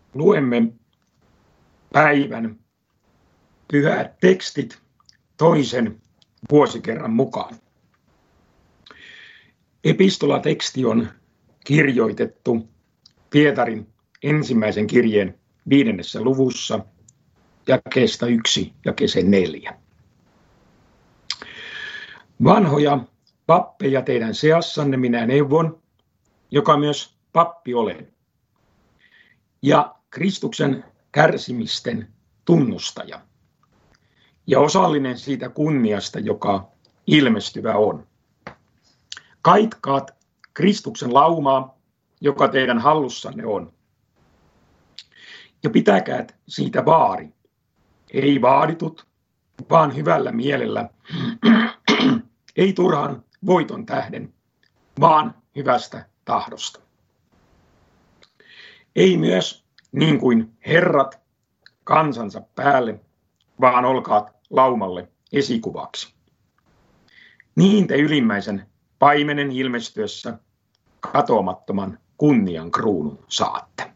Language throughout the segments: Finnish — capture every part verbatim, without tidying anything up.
Luemme päivän pyhät tekstit toisen vuosikerran mukaan. Epistolateksti on kirjoitettu Pietarin ensimmäisen kirjeen viidennessä luvussa jakeesta yksi jakeeseen neljä. Vanhoja pappeja teidän seassanne minä neuvon, joka myös pappi olen, ja Kristuksen kärsimisten tunnustaja ja osallinen siitä kunniasta, joka ilmestyvä on. Kaitkaat Kristuksen laumaa, joka teidän hallussanne on, ja pitäkäät siitä vaari, ei vaaditut, vaan hyvällä mielellä, ei turhan voiton tähden, vaan hyvästä tahdosta. Ei myös niin kuin herrat kansansa päälle, vaan olkaat laumalle esikuvaksi. Niin te ylimmäisen paimenen ilmestyessä katoamattoman kunnian kruunun saatte.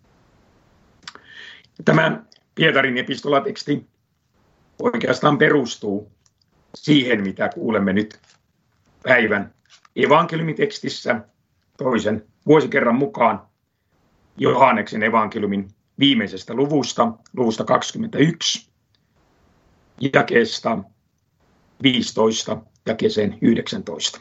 Tämä Pietarin epistolateksti oikeastaan perustuu siihen, mitä kuulemme nyt päivän evankeliumitekstissä toisen vuosikerran mukaan Johanneksen evankeliumin viimeisestä luvusta, luvusta kaksikymmentäyksi, jakeesta viisitoista jakeeseen yhdeksäntoista.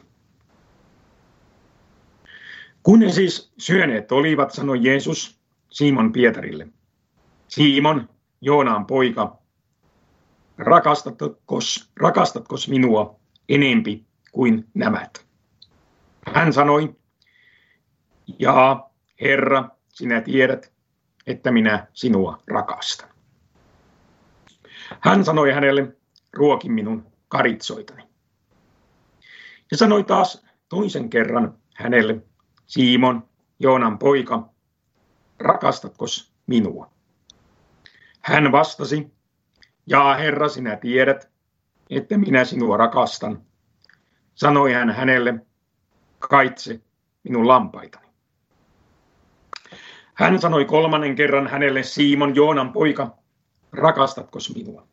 Kun he siis syöneet olivat, sanoi Jeesus Simon Pietarille: Simon, Joonaan poika, rakastatkos, rakastatkos minua enempi kuin nämät? Hän sanoi: Jaa, Herra, sinä tiedät, että minä sinua rakastan. Hän sanoi hänelle: Ruoki minun karitsoitani. Ja sanoi taas toisen kerran hänelle: Simon, Joonan poika, rakastatkos minua? Hän vastasi: Jaa, Herra, sinä tiedät, että minä sinua rakastan. Sanoi hän hänelle: Kaitse minun lampaitani. Hän sanoi kolmannen kerran hänelle: Simon, Joonan poika, rakastatkos minua?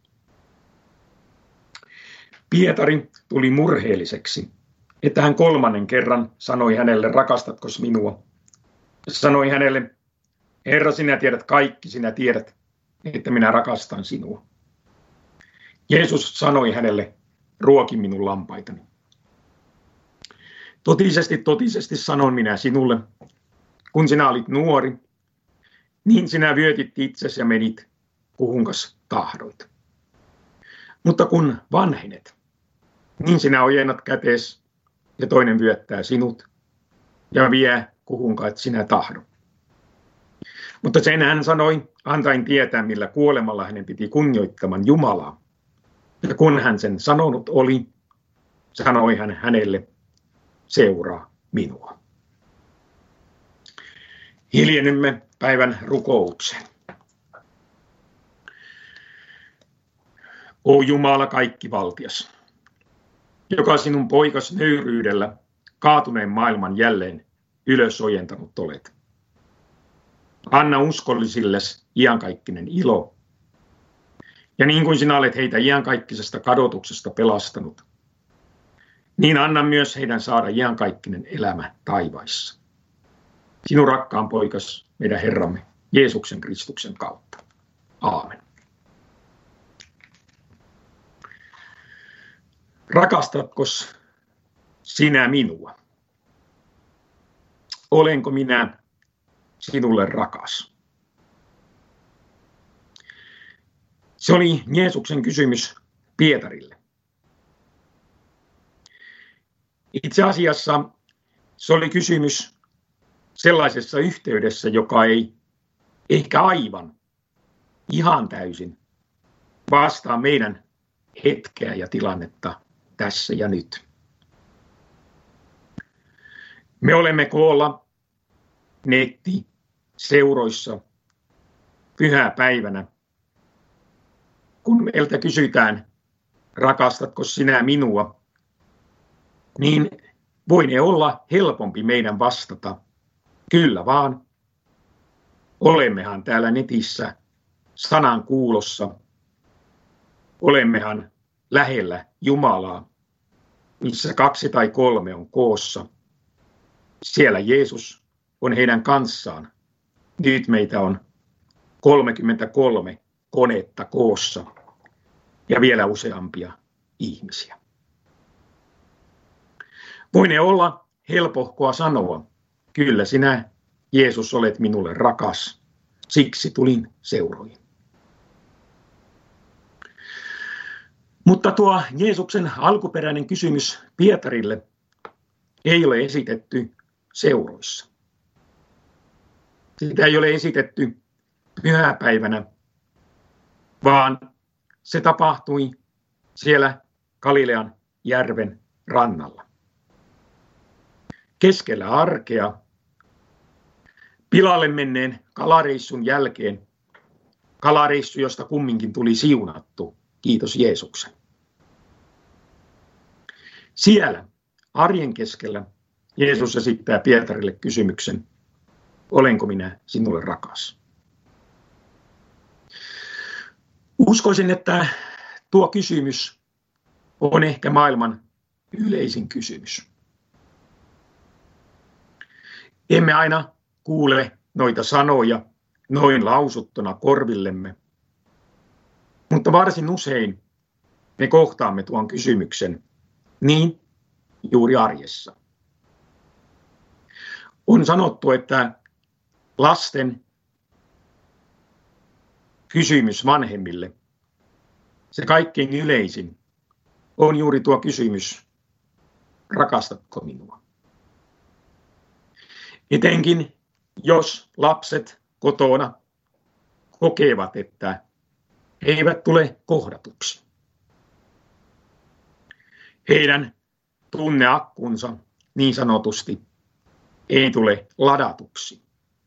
Pietari tuli murheelliseksi, että hän kolmannen kerran sanoi hänelle: Rakastatkos minua? Sanoi hänelle: Herra, sinä tiedät kaikki, sinä tiedät, että minä rakastan sinua. Jeesus sanoi hänelle: Ruoki minun lampaitani. Totisesti, totisesti sanon minä sinulle, kun sinä olit nuori, niin sinä vyötit itsesi ja menit, kuhunkas tahdoit. Mutta kun vanhenet, niin sinä ojennat kätees ja toinen vyöttää sinut ja vie, kuhunka et sinä tahdo. Mutta sen hän sanoi, antaen tietää, millä kuolemalla hänen piti kunnioittaman Jumalaa. Ja kun hän sen sanonut oli, sanoi hän hänelle: Seuraa minua. Hiljennymme päivän rukoukseen. O Jumala kaikkivaltias, joka sinun poikas nöyryydellä kaatuneen maailman jälleen ylös ojentanut olet. Anna uskollisilles iankaikkinen ilo. Ja niin kuin sinä olet heitä iankaikkisesta kadotuksesta pelastanut, niin anna myös heidän saada iankaikkinen elämä taivaissa. Sinun rakkaan poikas, meidän Herramme, Jeesuksen Kristuksen kautta. Aamen. Rakastatkos sinä minua? Olenko minä sinulle rakas? Se oli Jeesuksen kysymys Pietarille. Itse asiassa se oli kysymys sellaisessa yhteydessä, joka ei ehkä aivan ihan täysin vastaa meidän hetkeä ja tilannetta tässä ja nyt. Me olemme koolla nettiseuroissa pyhäpäivänä, kun meiltä kysytään, rakastatko sinä minua, niin voine olla helpompi meidän vastata, kyllä vaan, olemmehan täällä netissä sanan kuulossa, olemmehan lähellä Jumalaa, missä kaksi tai kolme on koossa. Siellä Jeesus on heidän kanssaan. Nyt meitä on kolmekymmentäkolme konetta koossa ja vielä useampia ihmisiä. Voine olla helpohkoa sanoa, kyllä sinä, Jeesus, olet minulle rakas, siksi tulin seuroihin. Mutta tuo Jeesuksen alkuperäinen kysymys Pietarille ei ole esitetty seuroissa. Sitä ei ole esitetty pyhäpäivänä, vaan se tapahtui siellä Galilean järven rannalla. Keskellä arkea, pilalle menneen kalareissun jälkeen, kalareissu, josta kumminkin tuli siunattu, kiitos Jeesuksen. Siellä arjen keskellä Jeesus esittää Pietarille kysymyksen, olenko minä sinulle rakas? Uskoisin, että tuo kysymys on ehkä maailman yleisin kysymys. Emme aina kuule noita sanoja noin lausuttuna korvillemme, mutta varsin usein me kohtaamme tuon kysymyksen niin juuri arjessa. On sanottu, että lasten kysymys vanhemmille, se kaikkein yleisin, on juuri tuo kysymys, rakastatko minua? Etenkin jos lapset kotona kokevat, että he eivät tule kohdatuksi. Heidän tunneakkunsa niin sanotusti ei tule ladatuksi.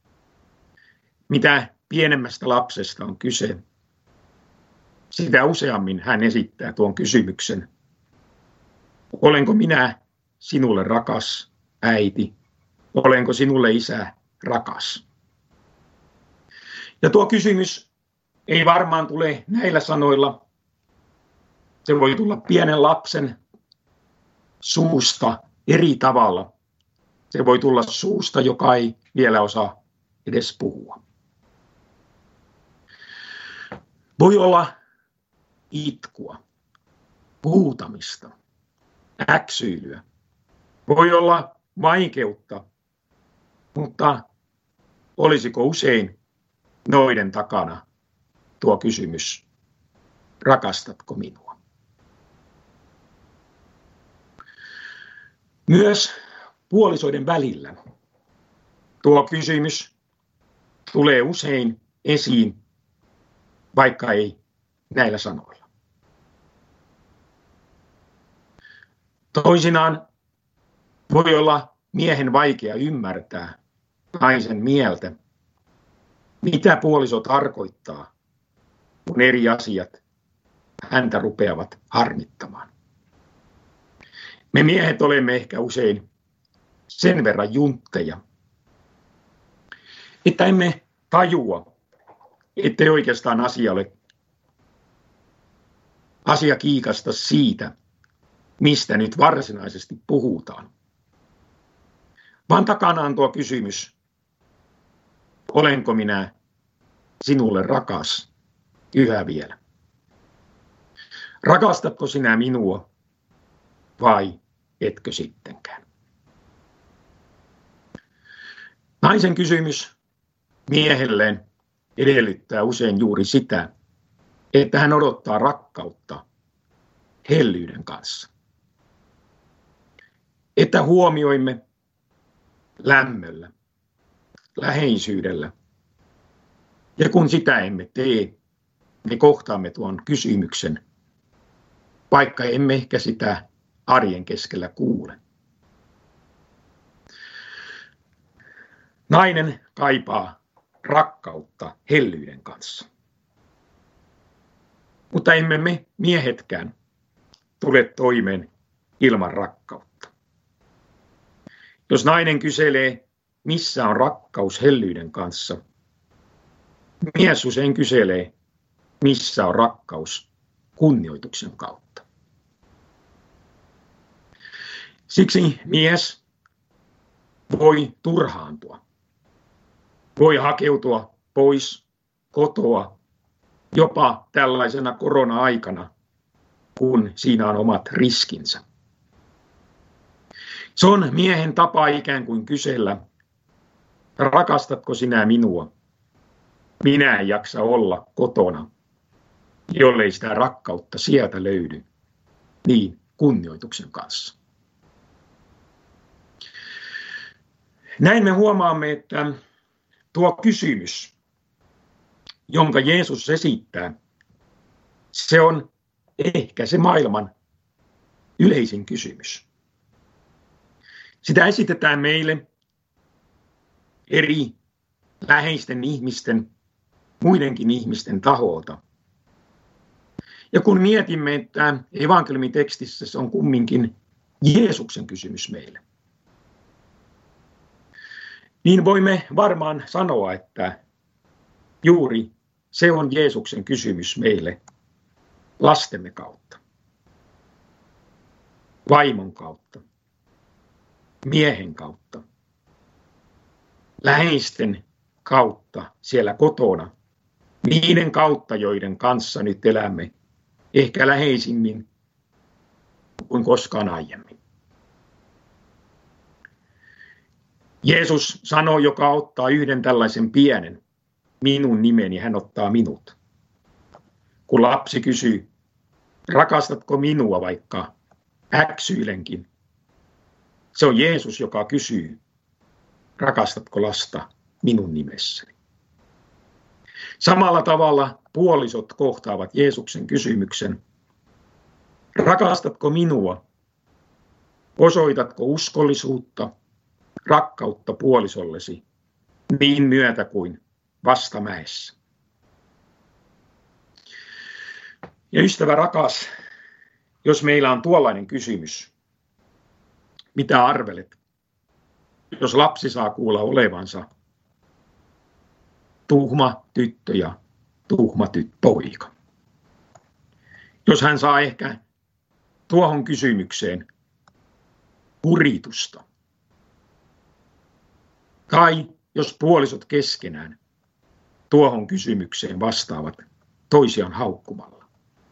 Mitä pienemmästä lapsesta on kyse, sitä useammin hän esittää tuon kysymyksen, olenko minä sinulle rakas äiti, olenko sinulle isä rakas? Ja tuo kysymys ei varmaan tule näillä sanoilla. Se voi tulla pienen lapsen suusta eri tavalla. Se voi tulla suusta, joka ei vielä osaa edes puhua. Voi olla itkua, huutamista, äksyilyä. Voi olla vaikeutta, mutta olisiko usein noiden takana tuo kysymys, rakastatko minua? Myös puolisoiden välillä tuo kysymys tulee usein esiin, vaikka ei näillä sanoilla. Toisinaan voi olla miehen vaikea ymmärtää naisen mieltä, mitä puoliso tarkoittaa, kun eri asiat häntä rupeavat harmittamaan. Me miehet olemme ehkä usein sen verran juntteja, että emme tajua, ettei oikeastaan asia ole asia kiikasta siitä, mistä nyt varsinaisesti puhutaan. Vaan takana on tuo kysymys, olenko minä sinulle rakas yhä vielä? Rakastatko sinä minua vai etkö sittenkään? Naisen kysymys miehelleen edellyttää usein juuri sitä, että hän odottaa rakkautta hellyyden kanssa. Että huomioimme lämmöllä, läheisyydellä. Ja kun sitä emme tee, me kohtaamme tuon kysymyksen, vaikka emme ehkä sitä arjen keskellä kuule. Nainen kaipaa rakkautta hellyyden kanssa. Mutta emme me miehetkään tule toimeen ilman rakkautta. Jos nainen kyselee, missä on rakkaus hellyyden kanssa, mies usein kyselee, missä on rakkaus kunnioituksen kautta. Siksi mies voi turhaantua, voi hakeutua pois kotoa jopa tällaisena korona-aikana, kun siinä on omat riskinsä. Se on miehen tapa ikään kuin kysellä, rakastatko sinä minua? Minä en jaksa olla kotona, jollei sitä rakkautta sieltä löydy, niin kunnioituksen kanssa. Näin me huomaamme, että tuo kysymys, jonka Jeesus esittää, se on ehkä se maailman yleisin kysymys. Sitä esitetään meille eri läheisten ihmisten, muidenkin ihmisten taholta. Ja kun mietimme, että evankeliumitekstissä se on kumminkin Jeesuksen kysymys meille, niin voimme varmaan sanoa, että juuri se on Jeesuksen kysymys meille lastemme kautta, vaimon kautta, miehen kautta, läheisten kautta siellä kotona, niiden kautta, joiden kanssa nyt elämme ehkä läheisimmin kuin koskaan aiemmin. Jeesus sanoo, joka ottaa yhden tällaisen pienen minun nimeni, hän ottaa minut. Kun lapsi kysyy, rakastatko minua vaikka äksyilenkin, se on Jeesus, joka kysyy, rakastatko lasta minun nimessäni. Samalla tavalla puolisot kohtaavat Jeesuksen kysymyksen, rakastatko minua, osoitatko uskollisuutta, rakkautta puolisollesi niin myötä kuin vastamäessä. Ja ystävä rakas, jos meillä on tuollainen kysymys, mitä arvelet, jos lapsi saa kuulla olevansa tuhma tyttö ja tuhma tyttö poika? Jos hän saa ehkä tuohon kysymykseen kuritusta, tai jos puolisot keskenään tuohon kysymykseen vastaavat toisiaan haukkumalla.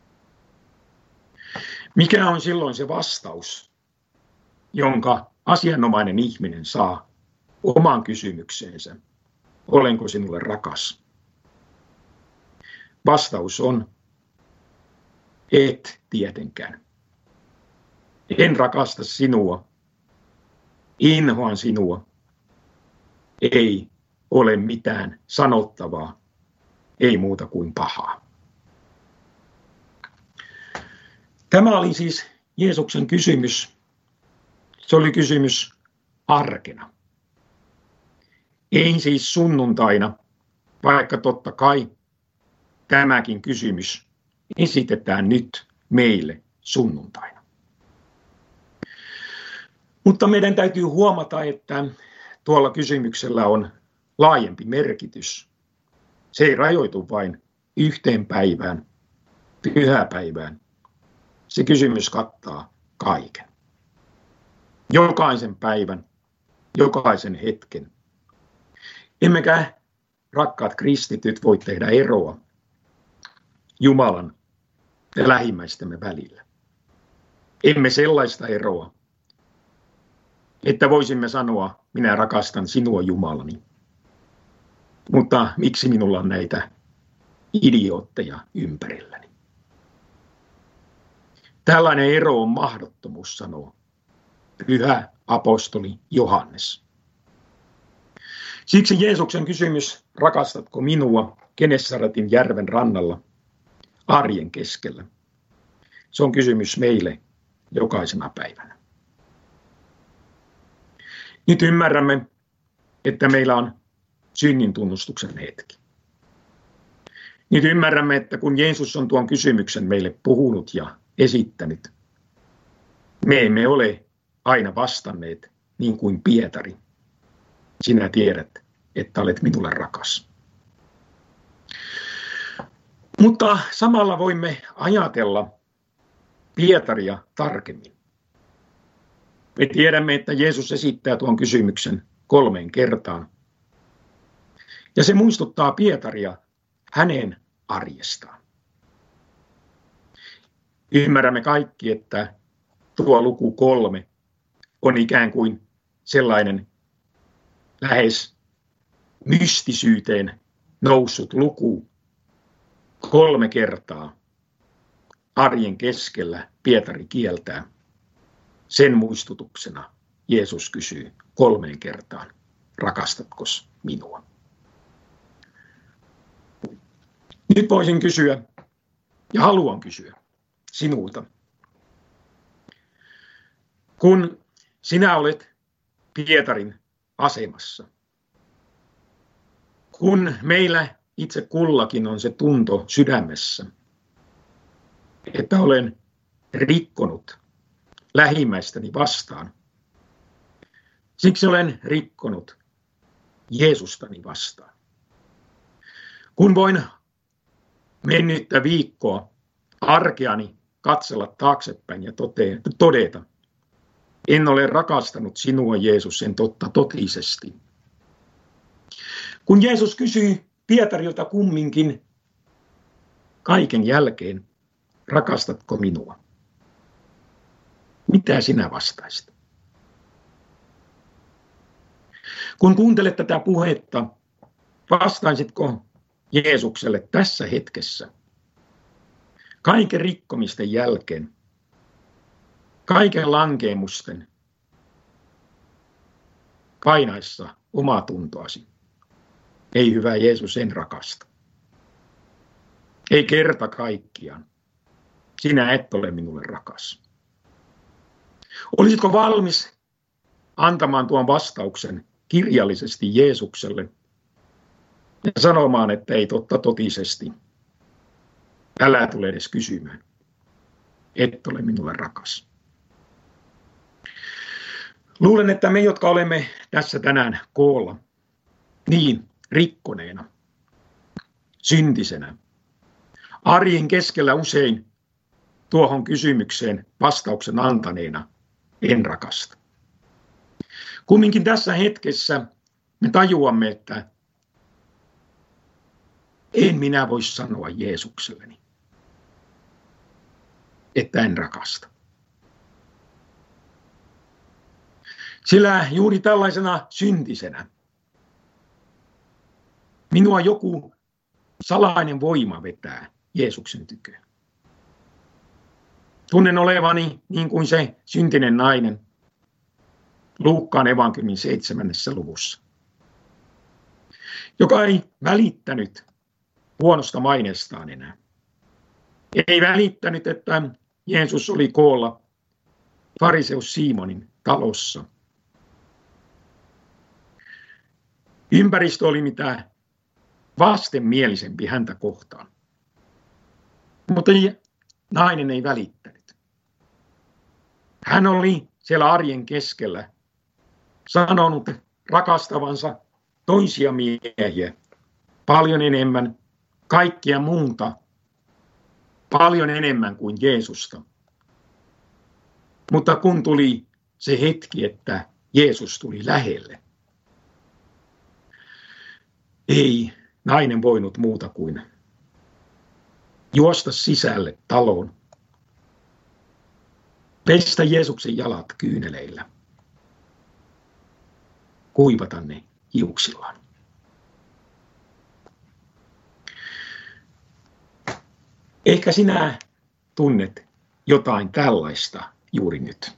Mikä on silloin se vastaus, jonka asianomainen ihminen saa omaan kysymykseensä, olenko sinulle rakas? Vastaus on, et tietenkään. En rakasta sinua, inhoan sinua, ei ole mitään sanottavaa, ei muuta kuin pahaa. Tämä oli siis Jeesuksen kysymys. Se oli kysymys arkena. Ei siis sunnuntaina, vaikka totta kai tämäkin kysymys esitetään nyt meille sunnuntaina. Mutta meidän täytyy huomata, että tuolla kysymyksellä on laajempi merkitys. Se ei rajoitu vain yhteen päivään, pyhäpäivään. Se kysymys kattaa kaiken. Jokaisen päivän, jokaisen hetken. Emmekä, rakkaat kristityt, voi tehdä eroa Jumalan ja lähimmäistemme välillä. Emme sellaista eroa, että voisimme sanoa, minä rakastan sinua Jumalani. Mutta miksi minulla on näitä idiootteja ympärilläni? Tällainen ero on mahdottomuus, sanoo pyhä apostoli Johannes. Siksi Jeesuksen kysymys, rakastatko minua, Genesaretin järven rannalla, arjen keskellä, se on kysymys meille jokaisena päivänä. Nyt ymmärrämme, että meillä on synnin tunnustuksen hetki. Nyt ymmärrämme, että kun Jeesus on tuon kysymyksen meille puhunut ja esittänyt, me emme ole aina vastanneet niin kuin Pietari. Sinä tiedät, että olet minulle rakas. Mutta samalla voimme ajatella Pietaria tarkemmin. Me tiedämme, että Jeesus esittää tuon kysymyksen kolmeen kertaan. Ja se muistuttaa Pietaria hänen arjestaan. Ymmärrämme kaikki, että tuo luku kolme on ikään kuin sellainen lähes mystisyyteen noussut luku. Kolme kertaa arjen keskellä Pietari kieltää. Sen muistutuksena Jeesus kysyy kolmeen kertaan, rakastatko minua? Nyt voisin kysyä, ja haluan kysyä sinulta. Kun sinä olet Pietarin asemassa, kun meillä itse kullakin on se tunto sydämessä, että olen rikkonut lähimmäistäni vastaan, siksi olen rikkonut Jeesustani vastaan. Kun voin mennyttä viikkoa arkeani katsella taaksepäin ja todeta, en ole rakastanut sinua, Jeesus, en totta totisesti. Kun Jeesus kysyy Pietarilta kumminkin kaiken jälkeen, rakastatko minua? Mitä sinä vastaisit? Kun kuuntelet tätä puhetta, vastaisitko Jeesukselle tässä hetkessä, kaiken rikkomisten jälkeen, kaiken lankeemusten painaessa omaa tuntoasi? Ei, hyvä Jeesus, en rakasta. Ei kerta kaikkiaan. Sinä et ole minulle rakas. Olisitko valmis antamaan tuon vastauksen kirjallisesti Jeesukselle ja sanomaan, että ei totta totisesti. Älä tule edes kysymään. Et ole minulle rakas. Luulen, että me, jotka olemme tässä tänään koolla, niin rikkoneena, syntisenä, arjen keskellä usein tuohon kysymykseen vastauksen antaneena, en rakasta. Kumminkin tässä hetkessä me tajuamme, että en minä voi sanoa Jeesukselleni, että en rakasta. Sillä juuri tällaisena syntisenä minua joku salainen voima vetää Jeesuksen tyköön. Tunnen olevani niin kuin se syntinen nainen Luukkaan evankeliumin seitsemännessä luvussa, joka ei välittänyt huonosta maineestaan enää. Ei välittänyt, että Jeesus oli koolla fariseus Simonin talossa. Ympäristö oli mitä vastenmielisempi häntä kohtaan. Mutta nainen ei välittänyt. Hän oli siellä arjen keskellä sanonut rakastavansa toisia miehiä paljon enemmän, kaikkia muuta, paljon enemmän kuin Jeesusta. Mutta kun tuli se hetki, että Jeesus tuli lähelle, ei nainen voinut muuta kuin juosta sisälle taloon, pestä Jeesuksen jalat kyyneleillä, kuivata ne hiuksillaan. Ehkä sinä tunnet jotain tällaista juuri nyt.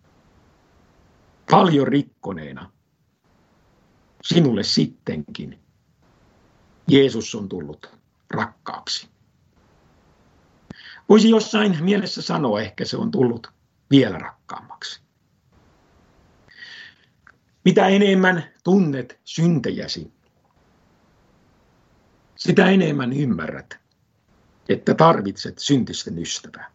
Paljon rikkoneena sinulle sittenkin Jeesus on tullut rakkaaksi. Voisi jossain mielessä sanoa, ehkä se on tullut vielä rakkaammaksi. Mitä enemmän tunnet syntejäsi, sitä enemmän ymmärrät, että tarvitset syntisten ystävää.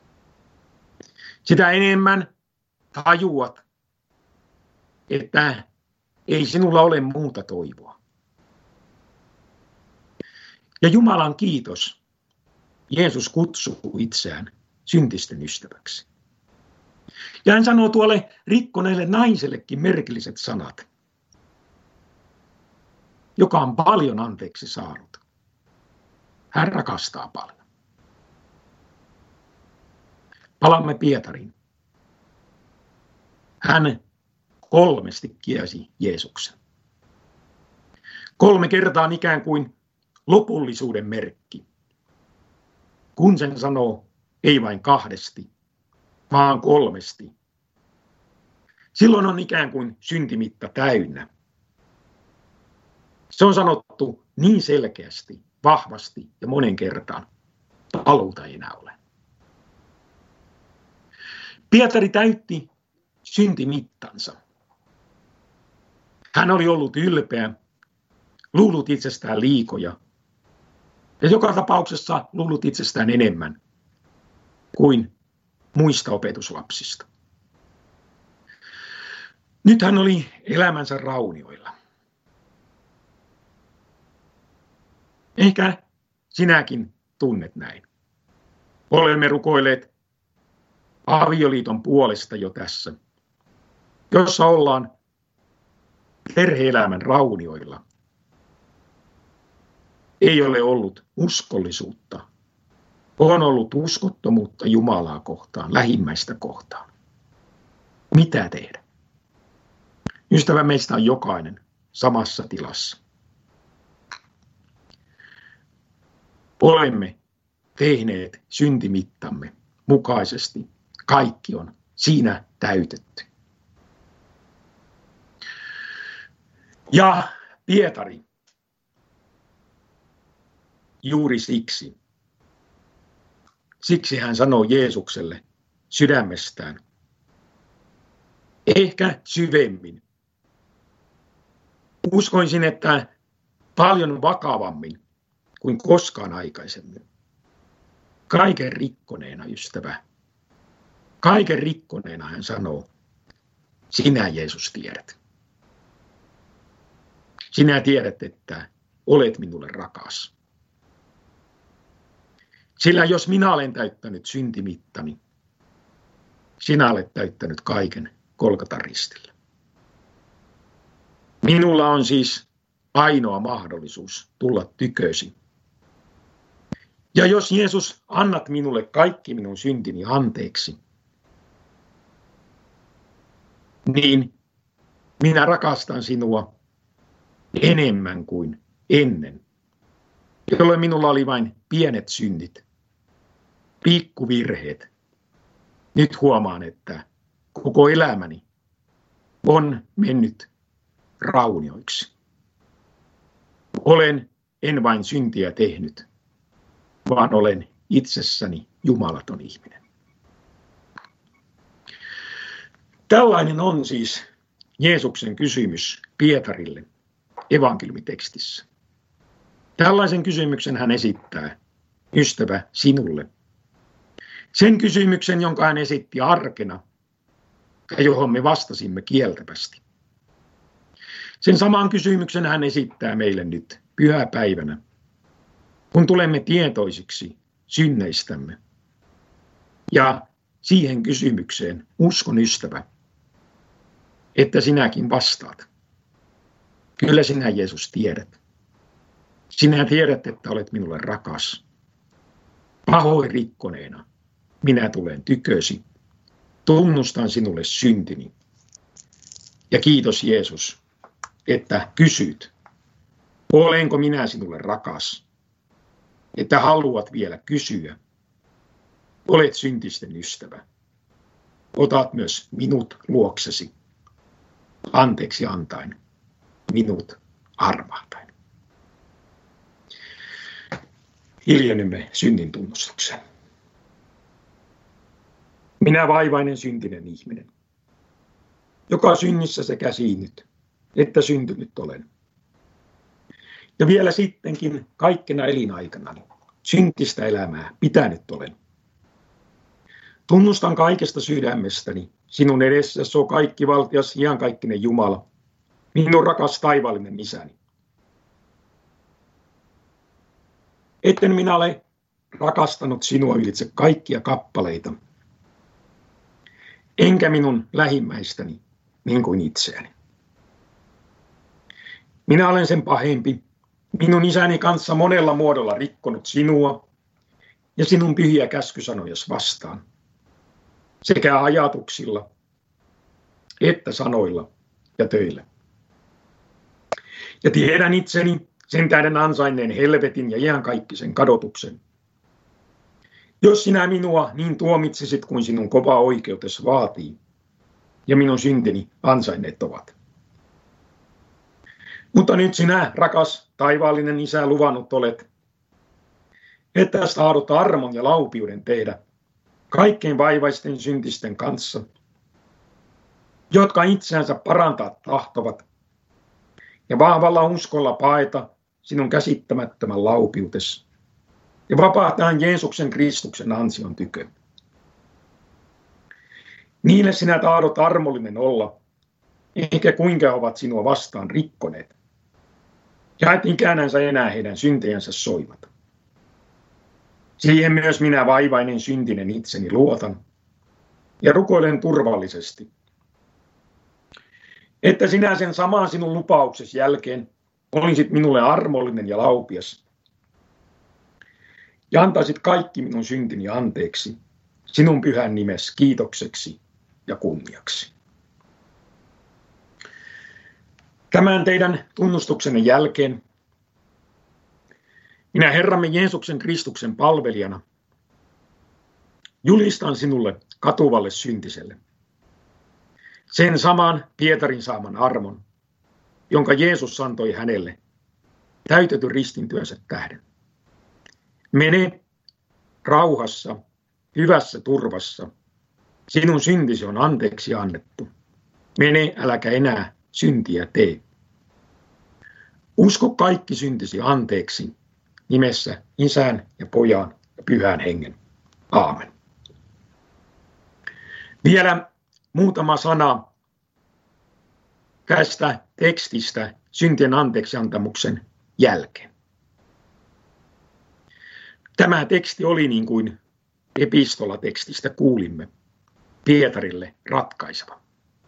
Sitä enemmän tajuat, että ei sinulla ole muuta toivoa. Ja Jumalan kiitos, Jeesus kutsuu itseään syntisten ystäväksi. Ja hän sanoo tuolle rikkoneelle naisellekin merkilliset sanat, joka on paljon anteeksi saanut. Hän rakastaa paljon. Palaamme Pietariin. Hän kolmesti kiesi Jeesuksen. Kolme kertaa on ikään kuin lopullisuuden merkki. Kun sen sanoo, ei vain kahdesti, vaan kolmesti. Silloin on ikään kuin syntimitta täynnä. Se on sanottu niin selkeästi, vahvasti ja monen kertaan. Paluuta ei enää ole. Pietari täytti syntimittansa. Hän oli ollut ylpeä, luullut itsestään liikoja ja joka tapauksessa luullut itsestään enemmän kuin muista opetuslapsista. Nyt hän oli elämänsä raunioilla. Ehkä sinäkin tunnet näin. Olemme rukoilleet avioliiton puolesta jo tässä, jossa ollaan perhe-elämän raunioilla. Ei ole ollut uskollisuutta. On ollut uskottomuutta Jumalaa kohtaan, lähimmäistä kohtaan. Mitä tehdä? Ystävä, meistä on jokainen samassa tilassa. Olemme tehneet syntimittamme mukaisesti. Kaikki on siinä täytetty. Ja Pietari, juuri siksi, siksi hän sanoo Jeesukselle sydämestään, ehkä syvemmin. Uskoisin, että paljon vakavammin kuin koskaan aikaisemmin. Kaiken rikkoneena, ystävä. Kaiken rikkoneena hän sanoo, sinä Jeesus tiedät. Sinä tiedät, että olet minulle rakas. Sillä jos minä olen täyttänyt syntimittani, sinä olet täyttänyt kaiken Golgatan ristillä. Minulla on siis ainoa mahdollisuus tulla tykösi. Ja jos Jeesus, annat minulle kaikki minun syntini anteeksi, niin minä rakastan sinua enemmän kuin ennen, jolloin minulla oli vain pienet synnit, pikkuvirheet. Nyt huomaan, että koko elämäni on mennyt raunioiksi. Olen en vain syntiä tehnyt, vaan olen itsessäni jumalaton ihminen. Tällainen on siis Jeesuksen kysymys Pietarille evankeliumitekstissä. Tällaisen kysymyksen hän esittää, ystävä, sinulle. Sen kysymyksen, jonka hän esitti arkena ja johon me vastasimme kieltävästi. Sen saman kysymyksen hän esittää meille nyt pyhäpäivänä, kun tulemme tietoisiksi synneistämme. Ja siihen kysymykseen uskon, ystävä, että sinäkin vastaat. Kyllä sinä, Jeesus, tiedät. Sinä tiedät, että olet minulle rakas. Pahoin rikkoneena minä tulen tykösi. Tunnustan sinulle syntini. Ja kiitos, Jeesus, että kysyt, olenko minä sinulle rakas? Että haluat vielä kysyä. Olet syntisten ystävä. Otat myös minut luoksesi. Anteeksi antain, minut armahtain. Hiljennymme synnin tunnustukseen. Minä vaivainen syntinen ihminen, joka synnissä sekä siinnyt että syntynyt olen. Ja vielä sittenkin kaikkena elinaikanani syntistä elämää pitänyt olen. Tunnustan kaikesta sydämestäni sinun edessäsi, o kaikkivaltias, iankaikkinen Jumala, minun rakas taivaallinen isäni. Etten minä ole rakastanut sinua ylitse kaikkia kappaleita, enkä minun lähimmäistäni niin kuin itseäni. Minä olen sen pahempi, minun isäni kanssa monella muodolla rikkonut sinua ja sinun pyhiä käskysanojasi vastaan, sekä ajatuksilla että sanoilla ja töillä. Ja tiedän itseni sen tähden ansainneen helvetin ja iankaikkisen kadotuksen. Jos sinä minua niin tuomitsisit kuin sinun kova oikeutesi vaatii, ja minun syntini ansainneet ovat. Mutta nyt sinä, rakas taivaallinen Isä, luvannut olet, että tahdot armon ja laupiuden tehdä kaikkein vaivaisten syntisten kanssa, jotka itseänsä parantaa tahtovat, ja vahvalla uskolla paeta sinun käsittämättömän laupiutesi, ja vapahtaa Jeesuksen Kristuksen ansion tykö. Niille sinä tahdot armollinen olla, eikä kuinka ovat sinua vastaan rikkoneet, ja et ikänänsä enää heidän syntejänsä soivat. Siihen myös minä vaivainen syntinen itseni luotan, ja rukoilen turvallisesti, että sinä sen saman sinun lupauksesi jälkeen olisit minulle armollinen ja laupias, ja antaisit kaikki minun syntini anteeksi, sinun pyhän nimesi kiitokseksi ja kunniaksi. Tämän teidän tunnustuksenne jälkeen minä Herramme Jeesuksen Kristuksen palvelijana julistan sinulle katuvalle syntiselle sen saman Pietarin saaman armon, jonka Jeesus antoi hänelle täytetyn ristintyönsä tähden. Mene rauhassa, hyvässä turvassa. Sinun syntisi on anteeksi annettu. Mene, äläkä enää syntiä tee. Usko kaikki syntisi anteeksi nimessä Isän ja Pojan ja Pyhän Hengen. Aamen. Vielä muutama sana tästä tekstistä syntien anteeksiantamuksen jälkeen. Tämä teksti oli, niin kuin epistolatekstistä kuulimme, Pietarille ratkaiseva.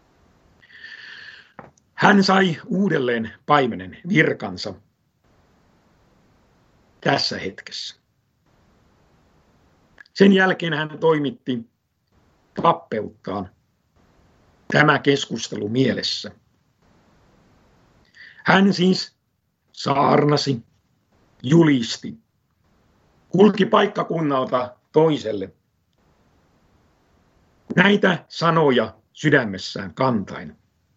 Hän sai uudelleen paimenen virkansa tässä hetkessä. Sen jälkeen hän toimitti kappeuttaan tämä keskustelu mielessä. Hän siis saarnasi, julisti, kulki paikkakunnalta toiselle näitä sanoja sydämessään kantain.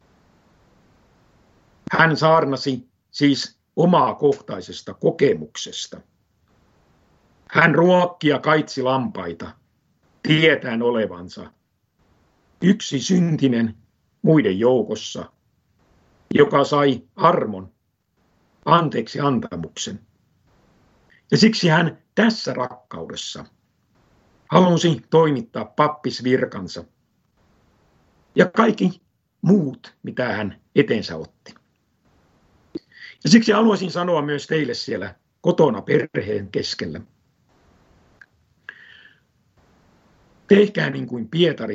Hän saarnasi siis omaa kohtaisesta kokemuksesta. Hän ruokki ja kaitsi lampaita, tietäen olevansa yksi syntinen muiden joukossa, joka sai armon, anteeksi antamuksen. Ja siksi hän tässä rakkaudessa halusi toimittaa pappisvirkansa ja kaikki muut, mitä hän eteensä otti. Ja siksi haluaisin sanoa myös teille siellä kotona perheen keskellä. Tehkää niin kuin Pietari.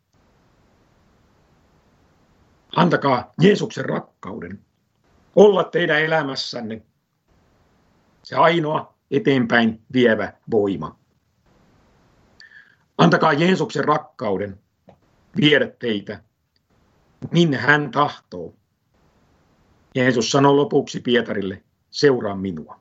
Antakaa Jeesuksen rakkauden olla teidän elämässänne se ainoa eteenpäin vievä voima. Antakaa Jeesuksen rakkauden viedä teitä, minne hän tahtoo. Jeesus sanoi lopuksi Pietarille, seuraa minua.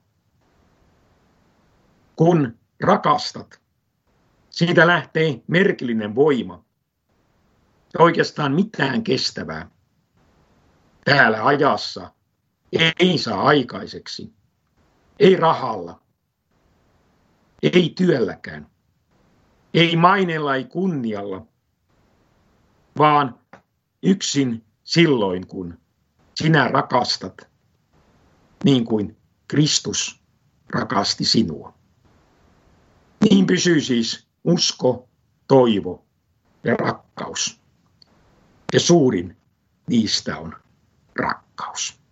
Kun rakastat, siitä lähtee merkillinen voima. Ja oikeastaan mitään kestävää täällä ajassa ei saa aikaiseksi. Ei rahalla, ei työlläkään, ei maineella, ei kunnialla, vaan yksin silloin, kun sinä rakastat niin kuin Kristus rakasti sinua. Niin pysyy siis usko, toivo ja rakkaus. Ja suurin niistä on rakkaus.